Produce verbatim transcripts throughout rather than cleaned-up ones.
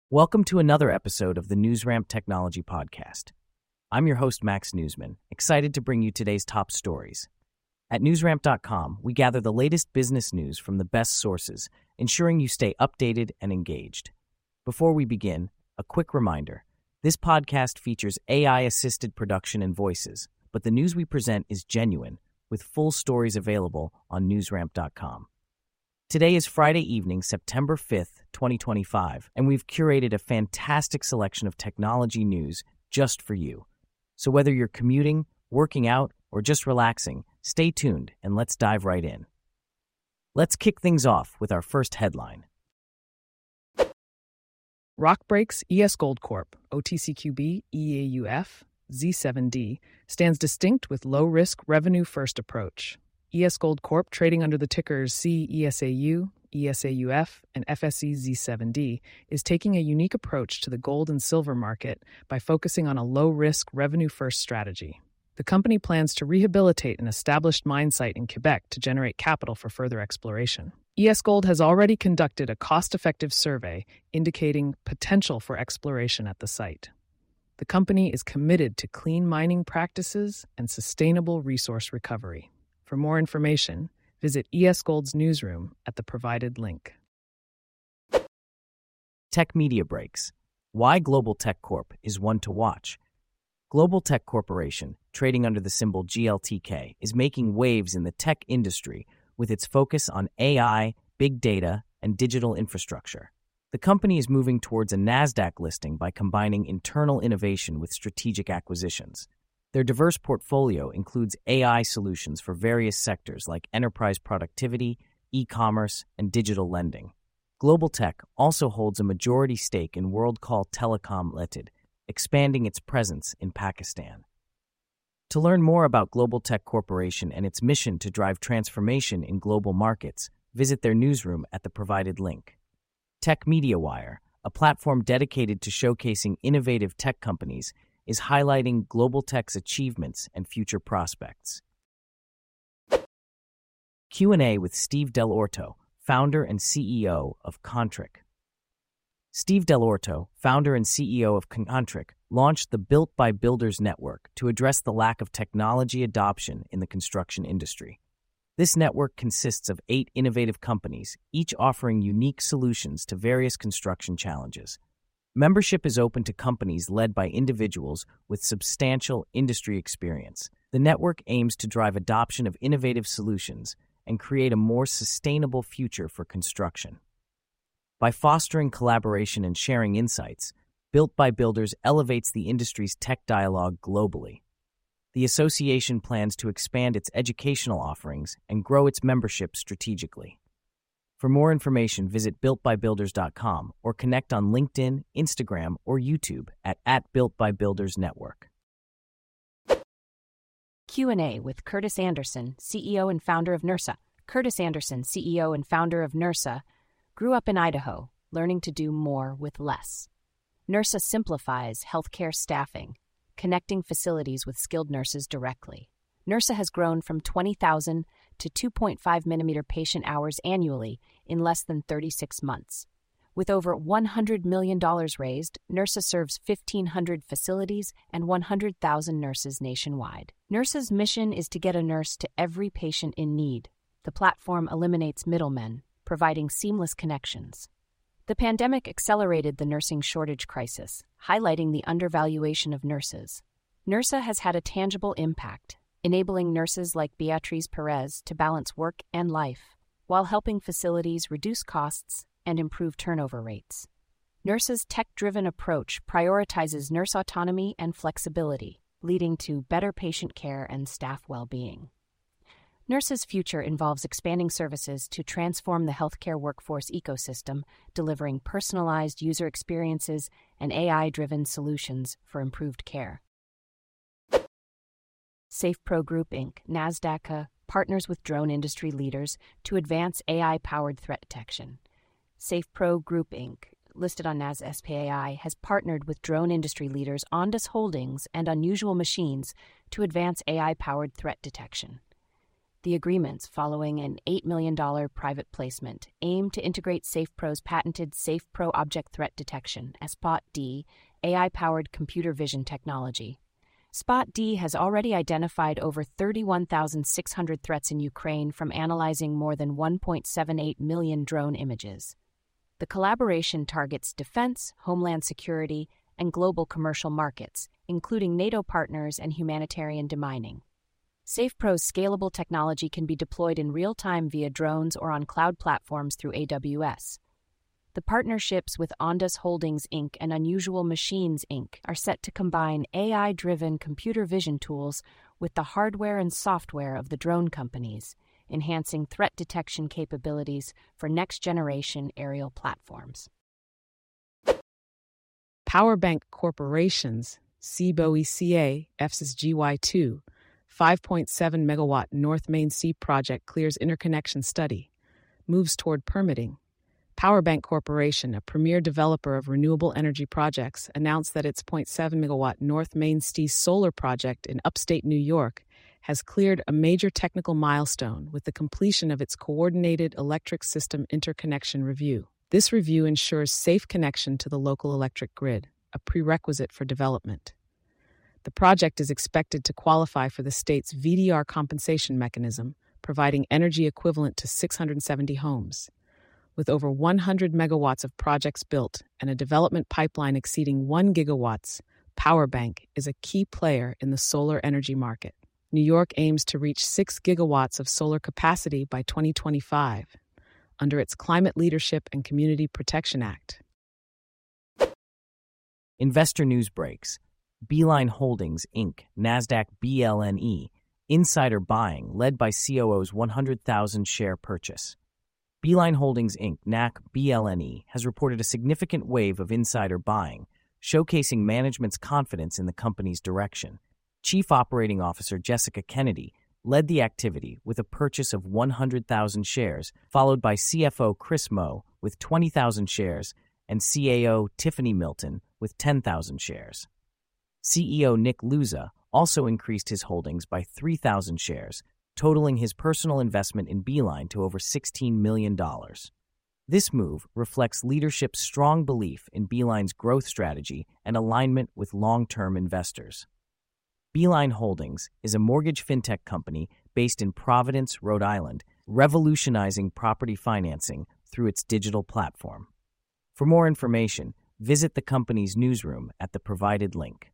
Welcome to another episode of the NewsRamp Technology Podcast. I'm your host, Max Newsman, excited to bring you today's top stories. At newsramp dot com, we gather the latest business news from the best sources, ensuring you stay updated and engaged. Before we begin, a quick reminder. This podcast features A I-assisted production and voices, but the news we present is genuine, with full stories available on newsramp dot com. Today is Friday evening, September fifth, twenty twenty-five, and we've curated a fantastic selection of technology news just for you. So whether you're commuting, working out, or just relaxing, stay tuned and let's dive right in. Let's kick things off with our first headline. Rockbreak's E S Gold Corp, O T C Q B E A U F, Z seven D, stands distinct with low-risk, revenue-first approach. E S Gold Corp, trading under the tickers C E S A U, E S A U F, and F S E Z seven D, is taking a unique approach to the gold and silver market by focusing on a low-risk, revenue-first strategy. The company plans to rehabilitate an established mine site in Quebec to generate capital for further exploration. E S Gold has already conducted a cost-effective survey indicating potential for exploration at the site. The company is committed to clean mining practices and sustainable resource recovery. For more information, visit E S Gold's newsroom at the provided link. Tech Media Breaks. Why Global Tech Corp is one to watch. Global Tech Corporation, trading under the symbol G L T K, is making waves in the tech industry with its focus on A I, big data, and digital infrastructure. The company is moving towards a NASDAQ listing by combining internal innovation with strategic acquisitions. Their diverse portfolio includes A I solutions for various sectors like enterprise productivity, e-commerce, and digital lending. Global Tech also holds a majority stake in WorldCall Telecom Limited, expanding its presence in Pakistan. To learn more about Global Tech Corporation and its mission to drive transformation in global markets, visit their newsroom at the provided link. Tech Media Wire, a platform dedicated to showcasing innovative tech companies, is highlighting Global Tech's achievements and future prospects. Q and A with Steve Dell'Orto, founder and C E O of Contric. Steve Dell'Orto, founder and C E O of Contric, launched the Built by Builders network to address the lack of technology adoption in the construction industry. This network consists of eight innovative companies, each offering unique solutions to various construction challenges. Membership is open to companies led by individuals with substantial industry experience. The network aims to drive adoption of innovative solutions and create a more sustainable future for construction. By fostering collaboration and sharing insights, Built by Builders elevates the industry's tech dialogue globally. The association plans to expand its educational offerings and grow its membership strategically. For more information, visit built by builders dot com or connect on LinkedIn, Instagram, or YouTube at, at Built by Builders Network. Q and A with Curtis Anderson, C E O and founder of NERSA. Curtis Anderson, C E O and founder of NERSA, grew up in Idaho, learning to do more with less. NERSA simplifies healthcare staffing, connecting facilities with skilled nurses directly. NERSA has grown from twenty thousand to two point five millimeter patient hours annually in less than thirty-six months. With over one hundred million dollars raised, NERSA serves fifteen hundred facilities and one hundred thousand nurses nationwide. NERSA's mission is to get a nurse to every patient in need. The platform eliminates middlemen, providing seamless connections. The pandemic accelerated the nursing shortage crisis, highlighting the undervaluation of nurses. NERSA has had a tangible impact, enabling nurses like Beatriz Perez to balance work and life, while helping facilities reduce costs and improve turnover rates. NERSA's tech-driven approach prioritizes nurse autonomy and flexibility, leading to better patient care and staff well-being. NERSA's future involves expanding services to transform the healthcare workforce ecosystem, delivering personalized user experiences and A I-driven solutions for improved care. SafePro Group Incorporated, NASDAQ, partners with drone industry leaders to advance A I-powered threat detection. SafePro Group Incorporated, listed on NASDAQ S P A I, has partnered with drone industry leaders Ondas Holdings and Unusual Machines to advance A I-powered threat detection. The agreements, following an eight million dollars private placement, aim to integrate SafePro's patented SafePro Object Threat Detection, S P O T D, A I-powered computer vision technology. S P O T D has already identified over thirty-one thousand six hundred threats in Ukraine from analyzing more than one point seven eight million drone images. The collaboration targets defense, homeland security, and global commercial markets, including NATO partners and humanitarian demining. SafePro's scalable technology can be deployed in real time via drones or on cloud platforms through A W S. The partnerships with Ondas Holdings Incorporated and Unusual Machines Incorporated are set to combine A I-driven computer vision tools with the hardware and software of the drone companies, enhancing threat detection capabilities for next-generation aerial platforms. PowerBank Corporation's Cboe C A F S G Y two five point seven megawatt North Main Sea project clears interconnection study, moves toward permitting. PowerBank Corporation, a premier developer of renewable energy projects, announced that its zero point seven megawatt North Main Sea solar project in upstate New York has cleared a major technical milestone with the completion of its Coordinated Electric System Interconnection Review. This review ensures safe connection to the local electric grid, a prerequisite for development. The project is expected to qualify for the state's V D R compensation mechanism, providing energy equivalent to six hundred seventy homes. With over one hundred megawatts of projects built and a development pipeline exceeding one gigawatt, PowerBank is a key player in the solar energy market. New York aims to reach six gigawatts of solar capacity by twenty twenty-five under its Climate Leadership and Community Protection Act. Investor news breaks. Beeline Holdings, Incorporated, NASDAQ B L N E, insider buying led by C O O's one hundred thousand share purchase. Beeline Holdings, Incorporated, N A C B L N E, has reported a significant wave of insider buying, showcasing management's confidence in the company's direction. Chief Operating Officer Jessica Kennedy led the activity with a purchase of one hundred thousand shares, followed by C F O Chris Moe with twenty thousand shares and C A O Tiffany Milton with ten thousand shares. C E O Nick Luza also increased his holdings by three thousand shares, totaling his personal investment in Beeline to over sixteen million dollars. This move reflects leadership's strong belief in Beeline's growth strategy and alignment with long-term investors. Beeline Holdings is a mortgage fintech company based in Providence, Rhode Island, revolutionizing property financing through its digital platform. For more information, visit the company's newsroom at the provided link.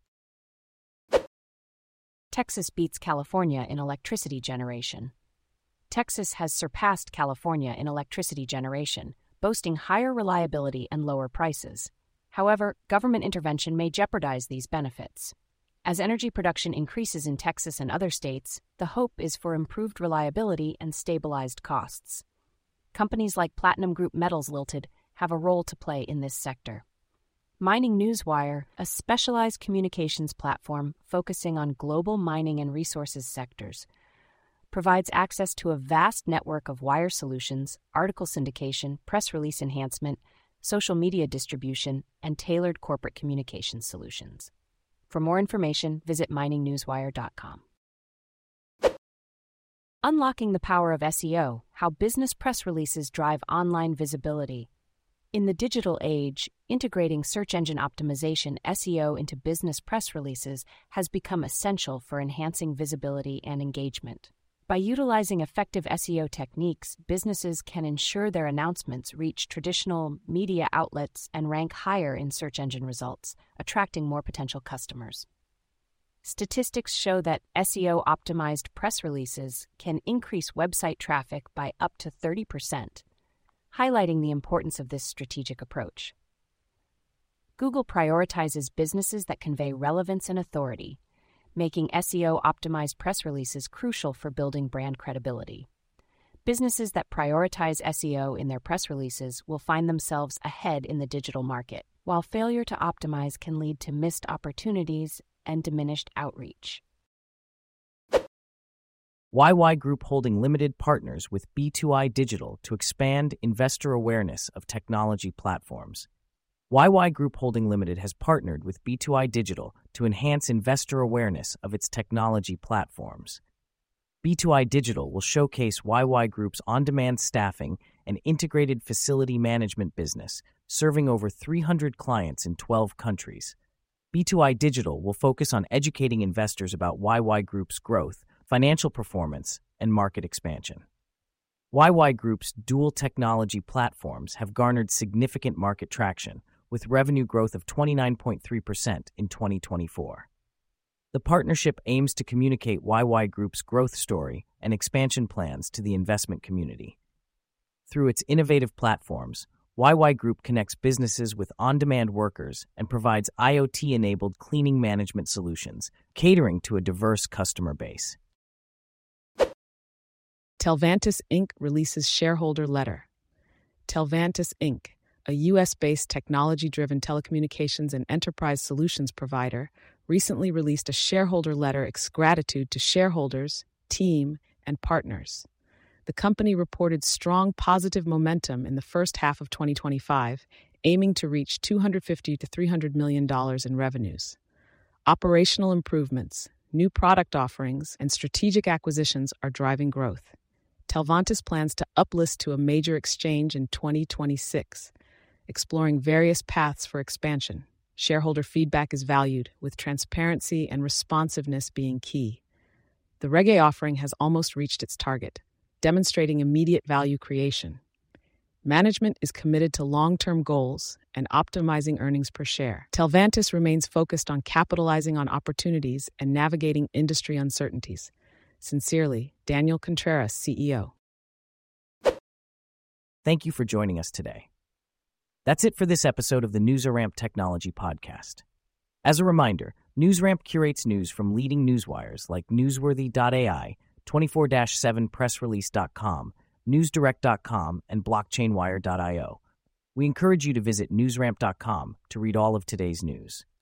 Texas beats California in electricity generation. Texas has surpassed California in electricity generation, boasting higher reliability and lower prices. However, government intervention may jeopardize these benefits. As energy production increases in Texas and other states, the hope is for improved reliability and stabilized costs. Companies like Platinum Group Metals Limited have a role to play in this sector. Mining Newswire, a specialized communications platform focusing on global mining and resources sectors, provides access to a vast network of wire solutions, article syndication, press release enhancement, social media distribution, and tailored corporate communications solutions. For more information, visit mining newswire dot com. Unlocking the power of S E O, how business press releases drive online visibility. In the digital age, integrating search engine optimization S E O into business press releases has become essential for enhancing visibility and engagement. By utilizing effective S E O techniques, businesses can ensure their announcements reach traditional media outlets and rank higher in search engine results, attracting more potential customers. Statistics show that S E O-optimized press releases can increase website traffic by up to thirty percent. Highlighting the importance of this strategic approach. Google prioritizes businesses that convey relevance and authority, making S E O-optimized press releases crucial for building brand credibility. Businesses that prioritize S E O in their press releases will find themselves ahead in the digital market, while failure to optimize can lead to missed opportunities and diminished outreach. Y Y Group Holding Limited partners with B two I Digital to expand investor awareness of technology platforms. Y Y Group Holding Limited has partnered with B two I Digital to enhance investor awareness of its technology platforms. B two I Digital will showcase Y Y Group's on-demand staffing and integrated facility management business, serving over three hundred clients in twelve countries. B two I Digital will focus on educating investors about Y Y Group's growth, financial performance, and market expansion. Y Y Group's dual technology platforms have garnered significant market traction, with revenue growth of twenty-nine point three percent in twenty twenty-four. The partnership aims to communicate Y Y Group's growth story and expansion plans to the investment community. Through its innovative platforms, Y Y Group connects businesses with on-demand workers and provides I O T-enabled cleaning management solutions, catering to a diverse customer base. Telvantis Incorporated releases shareholder letter. Telvantis Incorporated, a U S-based technology-driven telecommunications and enterprise solutions provider, recently released a shareholder letter ex gratitude to shareholders, team, and partners. The company reported strong positive momentum in the first half of twenty twenty-five, aiming to reach two hundred fifty to three hundred million dollars in revenues. Operational improvements, new product offerings, and strategic acquisitions are driving growth. Telvantis plans to uplist to a major exchange in twenty twenty-six, exploring various paths for expansion. Shareholder feedback is valued, with transparency and responsiveness being key. The Reg A offering has almost reached its target, demonstrating immediate value creation. Management is committed to long-term goals and optimizing earnings per share. Telvantis remains focused on capitalizing on opportunities and navigating industry uncertainties. Sincerely, Daniel Contreras, C E O. Thank you for joining us today. That's it for this episode of the NewsRamp Technology Podcast. As a reminder, NewsRamp curates news from leading newswires like Newsworthy dot A I, twenty-four seven press release dot com, newsdirect dot com, and blockchain wire dot io. We encourage you to visit newsramp dot com to read all of today's news.